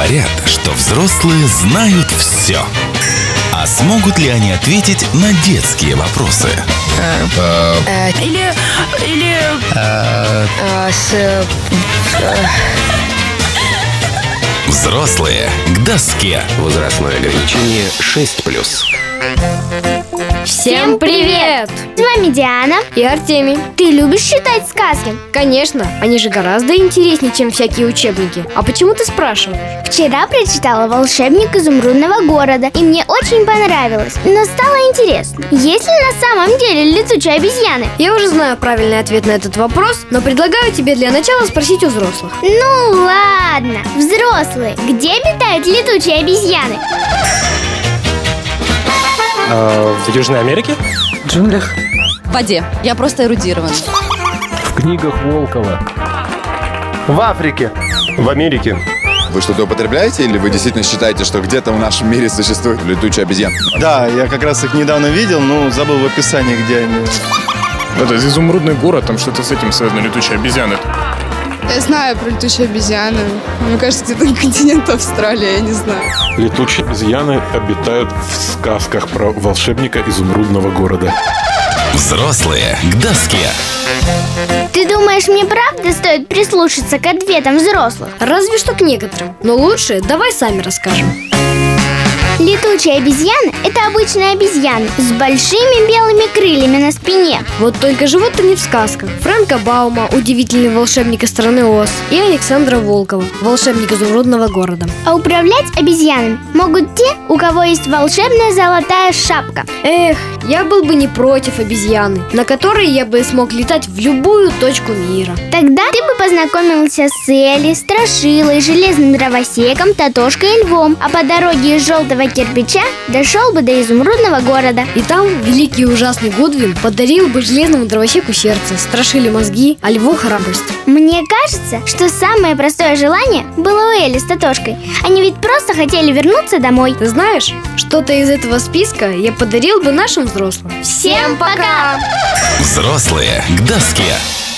Говорят, что взрослые знают все. А смогут ли они ответить на детские вопросы? Взрослые к доске. Возрастное ограничение 6+. Всем привет! С вами Диана И Артемий. Ты любишь читать сказки? Конечно, они же гораздо интереснее, чем всякие учебники. А почему ты спрашиваешь? Вчера прочитала «Волшебник изумрудного города», и мне очень понравилось. Но стало интересно, есть ли на самом деле летучие обезьяны? Я уже знаю правильный ответ на этот вопрос, но предлагаю тебе для начала спросить у взрослых. Ну ладно, взрослые, где обитают летучие обезьяны? В Южной Америке? В джунглях. В воде. Я просто эрудирован. В книгах Волкова. В Африке. В Америке. Вы что-то употребляете или вы действительно считаете, что где-то в нашем мире существует летучий обезьян? Да, я как раз их недавно видел, но забыл в описании, где они. Это изумрудный город, там что-то с этим связано, летучие обезьяны. Я знаю про летучие обезьяны. Мне кажется, где-то на континенте Австралия, я не знаю. Летучие обезьяны обитают в сказках про волшебника изумрудного города. Взрослые к доске. Ты думаешь, мне правда стоит прислушаться к ответам взрослых? Разве что к некоторым. Но лучше давай сами расскажем. Летучие обезьяны – это обычные обезьяны с большими белыми крыльями на спине. Вот только живут они в сказках. Фрэнка Баума, удивительный волшебник из страны Оз, и Александра Волкова, волшебник изумрудного города. А управлять обезьянами могут те, у кого есть волшебная золотая шапка. Эх, я был бы не против обезьяны, на которой я бы смог летать в любую точку мира. Тогда ты бы познакомился с Элли, Страшилой, Железным Дровосеком, Татошкой и Львом, а по дороге из желтого кирпича дошел бы до изумрудного города. И там великий и ужасный Гудвин подарил бы Железному Дровосеку сердце, Страшиле мозги, а Льву храбрость. Мне кажется, что самое простое желание было у Элли с Татошкой. Они ведь просто хотели вернуться домой. Ты знаешь, что-то из этого списка я подарил бы нашим взрослым. Всем пока! Взрослые к доске.